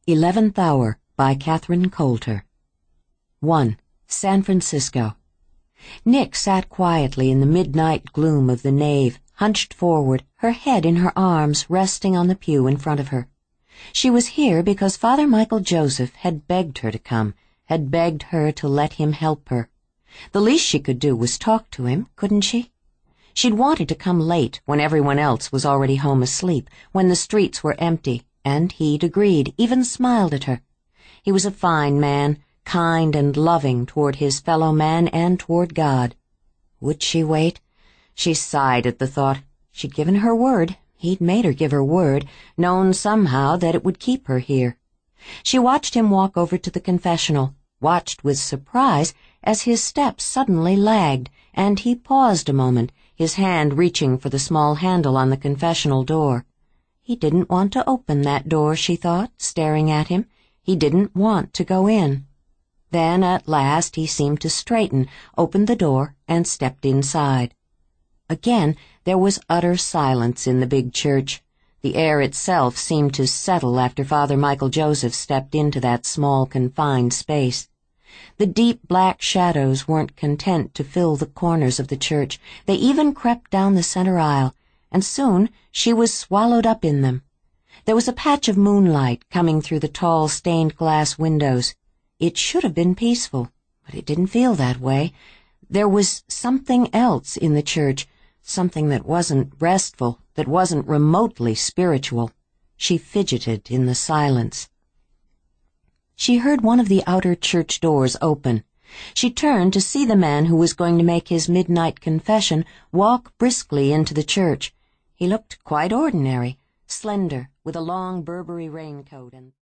11th Hour by Catherine Coulter. 1. San Francisco. Nick sat quietly in the midnight gloom of the nave, hunched forward, her head in her arms resting on the pew in front of her. She was here because Father Michael Joseph had begged her to come, had begged her to let him help her. The least she could do was talk to him, couldn't she? She'd wanted to come late, when everyone else was already home asleep, when the streets were empty, and he'd agreed, even smiled at her. He was a fine man, kind and loving toward his fellow man and toward God. Would she wait? She sighed at the thought. She'd given her word. He'd made her give her word, known somehow that it would keep her here. She watched him walk over to the confessional, watched with surprise as his steps suddenly lagged, and he paused a moment, his hand reaching for the small handle on the confessional door. He didn't want to open that door, she thought, staring at him. He didn't want to go in. Then, at last, he seemed to straighten, opened the door, and stepped inside. Again, there was utter silence in the big church. The air itself seemed to settle after Father Michael Joseph stepped into that small, confined space. The deep black shadows weren't content to fill the corners of the church. They even crept down the center aisle, and soon she was swallowed up in them. There was a patch of moonlight coming through the tall stained glass windows. It should have been peaceful, but it didn't feel that way. There was something else in the church, something that wasn't restful, that wasn't remotely spiritual. She fidgeted in the silence. She heard one of the outer church doors open. She turned to see the man who was going to make his midnight confession walk briskly into the church. He looked quite ordinary, slender, with a long Burberry raincoat and